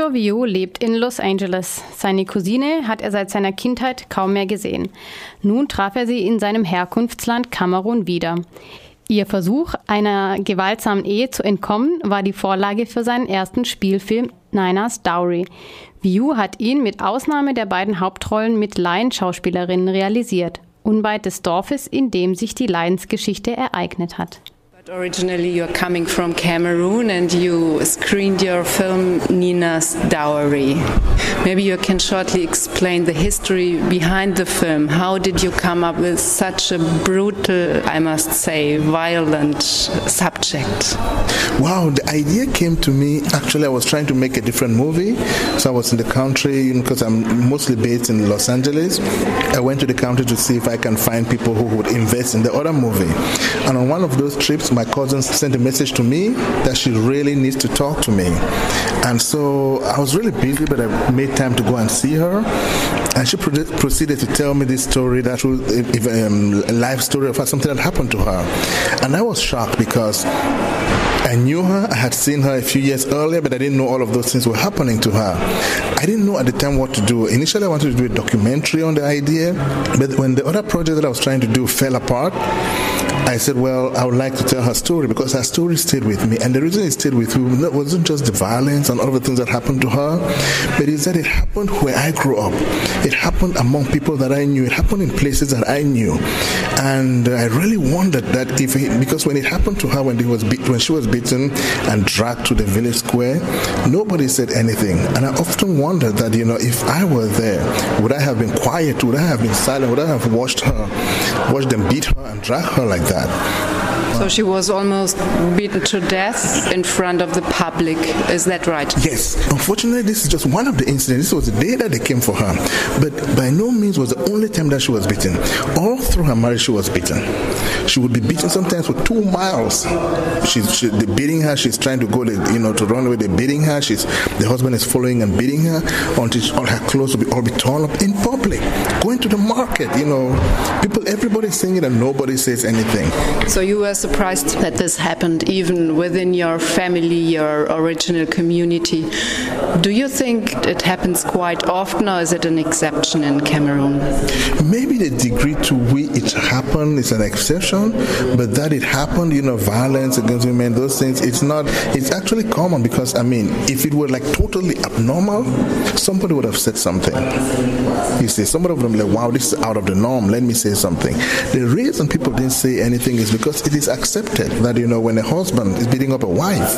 Victor Viu lebt in Los Angeles. Seine Cousine hat er seit seiner Kindheit kaum mehr gesehen. Nun traf er sie in seinem Herkunftsland Kamerun wieder. Ihr Versuch, einer gewaltsamen Ehe zu entkommen, war die Vorlage für seinen ersten Spielfilm Nina's Dowry. Viu hat ihn mit Ausnahme der beiden Hauptrollen mit Laienschauspielerinnen realisiert, unweit des Dorfes, in dem sich die Leidensgeschichte ereignet hat. Originally you're coming from Cameroon and you screened your film Nina's Dowry. Maybe you can shortly explain the history behind the film. How did you come up with such a brutal, I must say, violent subject? Wow, the idea came to me. Actually, I was trying to make a different movie. So I was in the country, because I'm mostly based in Los Angeles. I went to the country to see if I can find people who would invest in the other movie. And on one of those trips, my cousin sent a message to me that she really needs to talk to me. And so I was really busy, but I made time to go and see her. And she proceeded to tell me this story, that was a life story of something that happened to her. And I was shocked because I knew her, I had seen her a few years earlier, but I didn't know all of those things were happening to her. I didn't know at the time what to do. Initially, I wanted to do a documentary on the idea, but when the other project that I was trying to do fell apart, I said, well, I would like to tell her story, because her story stayed with me. And the reason it stayed with me wasn't just the violence and all the things that happened to her, but it's that it happened where I grew up. It happened among people that I knew. It happened in places that I knew. And I really wondered that because when it happened to her, when she was beaten and dragged to the village square, nobody said anything. And I often wondered that, if I were there, would I have been quiet? Would I have been silent? Would I have watched them beat her and drag her like that? So she was almost beaten to death in front of the public. Is that right? Yes. Unfortunately, this is just one of the incidents. This was the day that they came for her. But by no means was the only time that she was beaten. All through her marriage, she was beaten. She would be beaten sometimes for 2 miles. They're beating her. She's trying to go, to run away. They're beating her. The husband is following and beating her until all her clothes will all be torn up in public. Going to the market, everybody's saying it and nobody says anything. So you were surprised that this happened even within your family, your original community. Do you think it happens quite often, or is it an exception in Cameroon? Maybe the degree to which it happened is an exception, but that it happened, violence against women, those things, it's actually common, because, if it were like totally abnormal, somebody would have said something. You see, somebody would have been like, wow, this is out of the norm, let me say something. The reason people didn't say anything is because it is accepted that, when a husband is beating up a wife,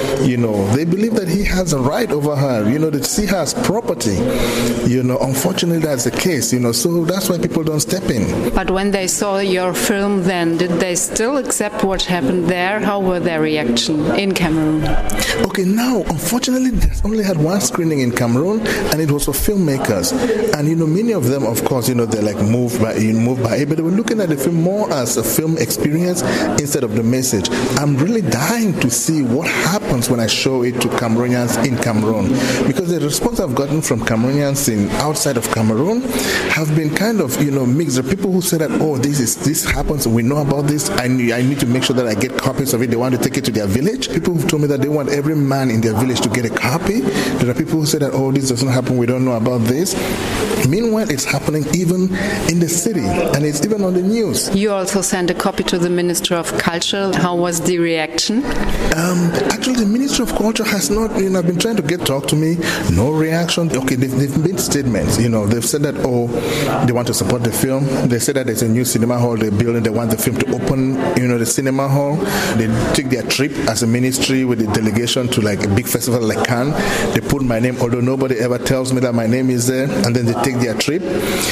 they believe that he has a right over her, to see her as property. Unfortunately, that's the case, so that's why people don't step in. But when they saw your film then, did they still accept what happened there? How were their reaction in Cameroon? Okay, now, unfortunately, they only had one screening in Cameroon, and it was for filmmakers. And, many of them, of course, they're like moved by it, but they were looking at the film more as a film experience instead of the message. I'm really dying to see what happens when I show it to Cameroonians in Cameroon, because the response I've gotten from Cameroonians outside of Cameroon have been kind of, mixed. There are people who say that, this happens, we know about this, I need to make sure that I get copies of it. They want to take it to their village. People who've told me that they want every man in their village to get a copy. There are people who say that, this doesn't happen, we don't know about this. Meanwhile, it's happening even in the city, and it's even on the news. You also sent a copy to the Minister of Culture. How was the reaction? Actually, the Ministry of Culture has not, I've been trying to talk to me, no reaction. Okay, they've made statements, they've said that, they want to support the film. They said that there's a new cinema hall they're building, they want the film to open, the cinema hall. They take their trip as a ministry with a delegation to like a big festival like Cannes. They put my name, although nobody ever tells me that my name is there, and then they take their trip,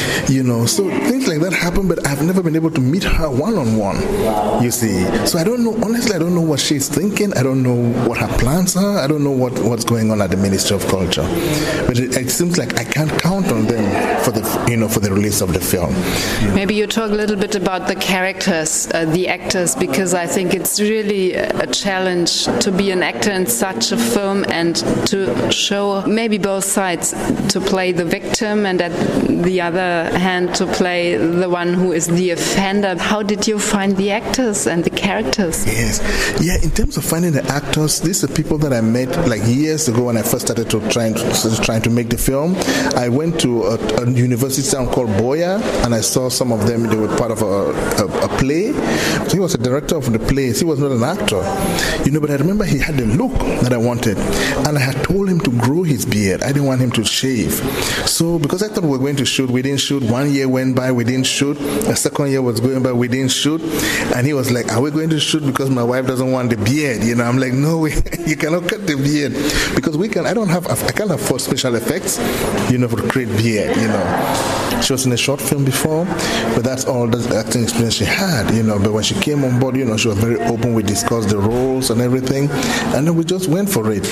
so things like that happen, but I've never been able to meet her one-on-one, you see. So I don't know, honestly, I don't know what she's thinking. I don't know what her plans are. I don't know what's going on at the Ministry of Culture. But it seems like I can't count on them for the release of the film. Maybe you talk a little bit about the characters, the actors, because I think it's really a challenge to be an actor in such a film and to show maybe both sides, to play the victim and at the other hand to play the one who is the offender. How did you find the actors and the characters? Yes. Yeah, in terms of finding the actors, these are people that I met like years ago when I first started trying to make the film. I went to a university town called Boya, and I saw some of them. They were part of a play. So he was a director of the play. He was not an actor. But I remember he had the look that I wanted. And I had told him to grow his beard. I didn't want him to shave. So because I thought we were going to shoot, we didn't shoot. 1 year went by, we didn't shoot. The second year was going by, we didn't shoot. And he was like, are we going to shoot because my wife doesn't want the beard? I'm like, no, you cannot cut the beard. Because I can't afford special effects, for create beard, She was in a short film before, but that's all the acting experience she had, But when she came on board, she was very open. We discussed the roles and everything, and then we just went for it,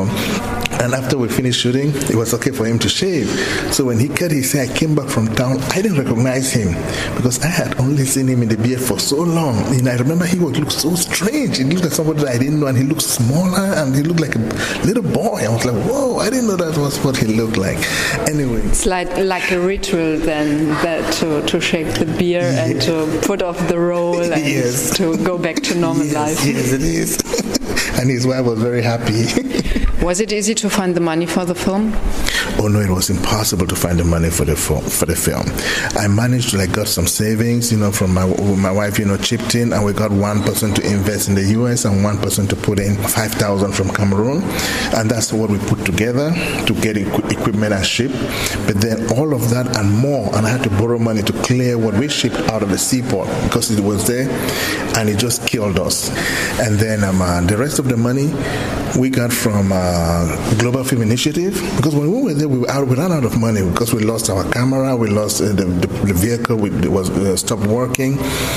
And after we finished shooting, it was okay for him to shave. So when he cut his hair, I came back from town. I didn't recognize him because I had only seen him in the beard for so long. I remember he would look so strange. He looked like somebody that I didn't know, and he looked smaller, and he looked like a little boy. I was like, whoa, I didn't know that was what he looked like. Anyway. It's like a ritual then, that to shave the beard and to put off the role and to go back to normal life. Yes, it is. And his wife was very happy. Was it easy to find the money for the film? Oh no, it was impossible to find the money for the film. I managed to got some savings, from my wife, chipped in, and we got one person to invest in the US and one person to put in 5,000 from Cameroon, and that's what we put together to get equipment and ship. But then all of that and more, and I had to borrow money to clear what we shipped out of the seaport because it was there, and it just killed us. And then the rest of the money we got from Global Film Initiative, because when we were there, we ran out of money because we lost our camera, we lost the vehicle, it stopped working,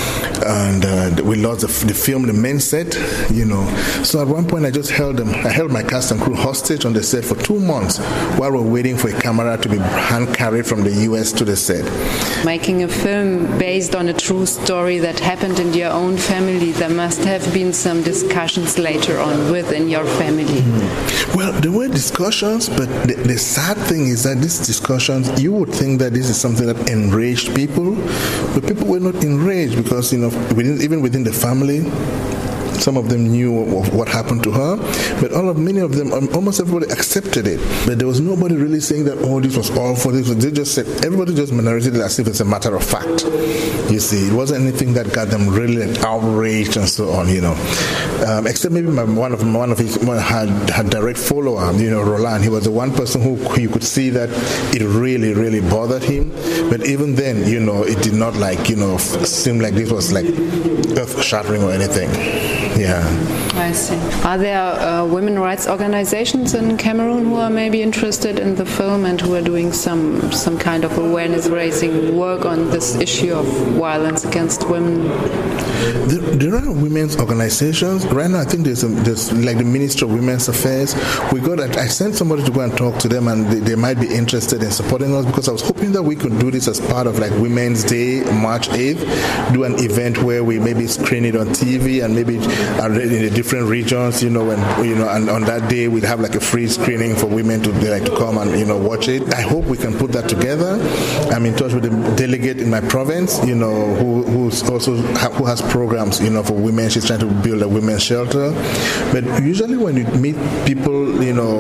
and we lost the film, the main set, So at one point, I held my cast and crew hostage on the set for 2 months while we're waiting for a camera to be hand carried from the US to the set. Making a film based on a true story that happened in your own family, there must have been some discussions later on within your family. Well, there were discussions, but the sad thing is that these discussions, you would think that this is something that enraged people, but people were not enraged because, even within the family, some of them knew of what happened to her, but many of them, almost everybody accepted it. But there was nobody really saying that, this was awful. They just said, everybody just narrated it as if it's a matter of fact. You see, it wasn't anything that got them really outraged and so on, Except maybe one of his had direct follower, Roland. He was the one person who you could see that it really, really bothered him. But even then, it did not seem like this was earth-shattering or anything. Yeah. I see. Are there women rights organizations in Cameroon who are maybe interested in the film and who are doing some kind of awareness-raising work on this issue of violence against women? There are women's organizations. Right now, I think there's the Ministry of Women's Affairs. I sent somebody to go and talk to them, and they might be interested in supporting us because I was hoping that we could do this as part of Women's Day, March 8th, do an event where we maybe screen it on TV and maybe in the different regions, and on that day we'd have a free screening for women to come and watch it. I hope we can put that together. I'm in touch with the delegate in my province, who has programs, for women. She's trying to build a women's shelter. But usually when you meet people,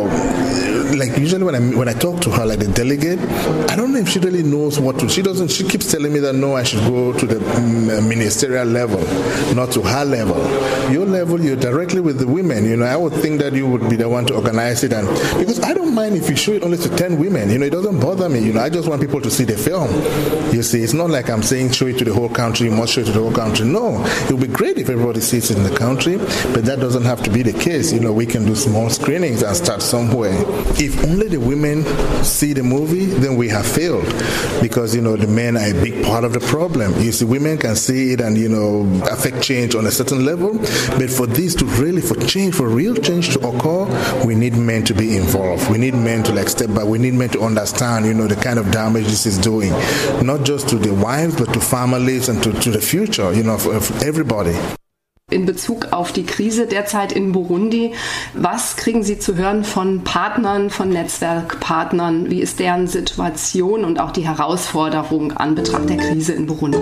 usually when I talk to her, the delegate, I don't know if she really knows what to. She keeps telling me that no, I should go to the ministerial level, not to her level. Your level, you're directly with the women. I would think that you would be the one to organize it, and because I don't mind if you show it only to 10 women. It doesn't bother me. I just want people to see the film. You see, it's not like I'm saying show it to the whole country. You must show it to the whole country. No, it would be great if everybody sees it in the country, but that doesn't have to be the case. We can do small screenings and start somewhere. If only the women see the movie, then we have failed, because the men are a big part of the problem. You see, women can see it and affect change on a certain level, but for real change to occur, we need men to be involved. We need men to step back. We need men to understand the kind of damage this is doing, not just to the wives, but to families and to the future of everybody. in Bezug auf die Krise derzeit in Burundi. Was kriegen Sie zu hören von Partnern, von Netzwerkpartnern? Wie ist deren Situation und auch die Herausforderung an Betracht der Krise in Burundi?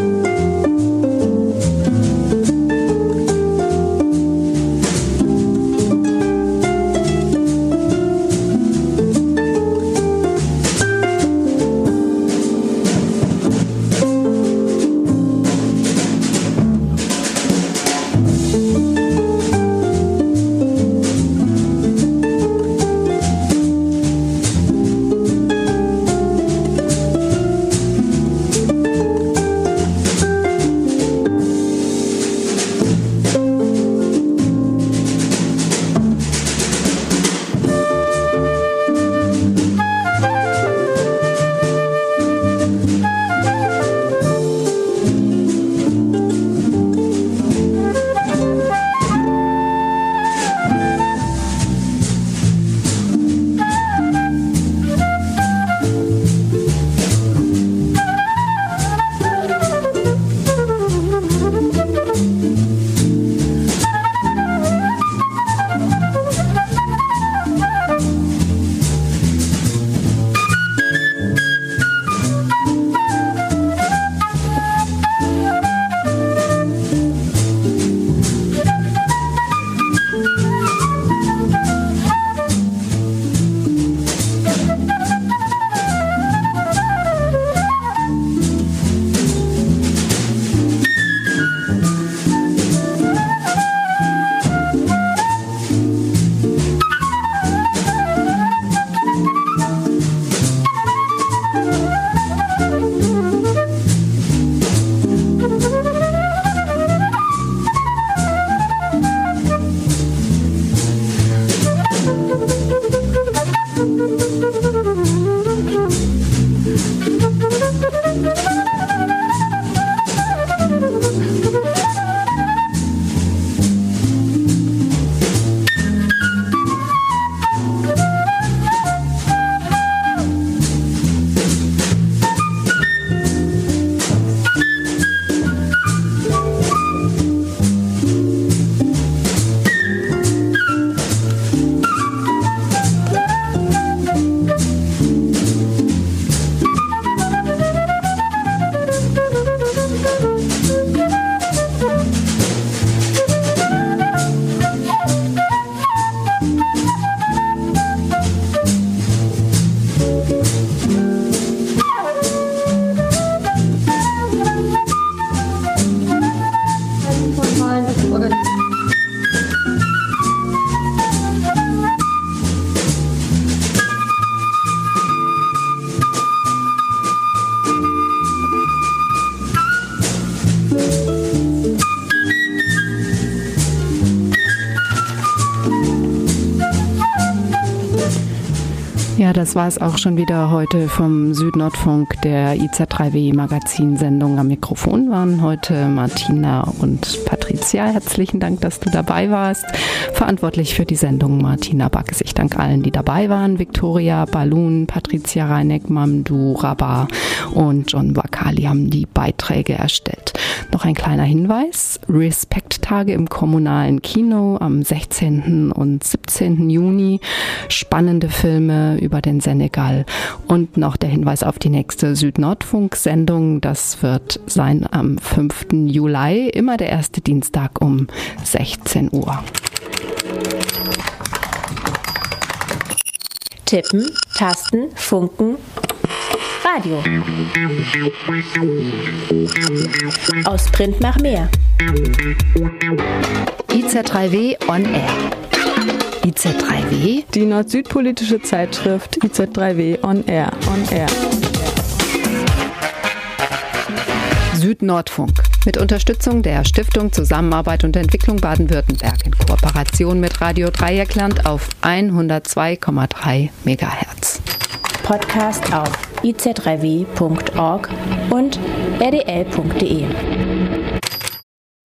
Ja, das war es auch schon wieder heute vom Südnordfunk, der IZ3W-Magazinsendung. Am Mikrofon waren heute Martina und Patricia. Herzlichen Dank, dass du dabei warst. Verantwortlich für die Sendung Martina Backes. Ich danke allen, die dabei waren. Viktoria Balun, Patricia Reineck, Mamdou Rabar und John Wakali haben die Beiträge erstellt. Noch ein kleiner Hinweis. Respect-Tage im kommunalen Kino am 16. und 17. Juni. Spannende Filme über den Senegal. Und noch der Hinweis auf die nächste Südnordfunk-Sendung. Das wird sein am 5. Juli, immer der erste Dienstag um 16 Uhr. Tippen, Tasten, Funken, Radio. Aus Print nach mehr. IZ3W on Air. IZ3W? Die nord-süd-politische Zeitschrift IZ3W on Air. Südnordfunk. Mit Unterstützung der Stiftung Zusammenarbeit und Entwicklung Baden-Württemberg in Kooperation mit Radio Dreieckland auf 102,3 MHz. Podcast auf iz3w.org und rdl.de.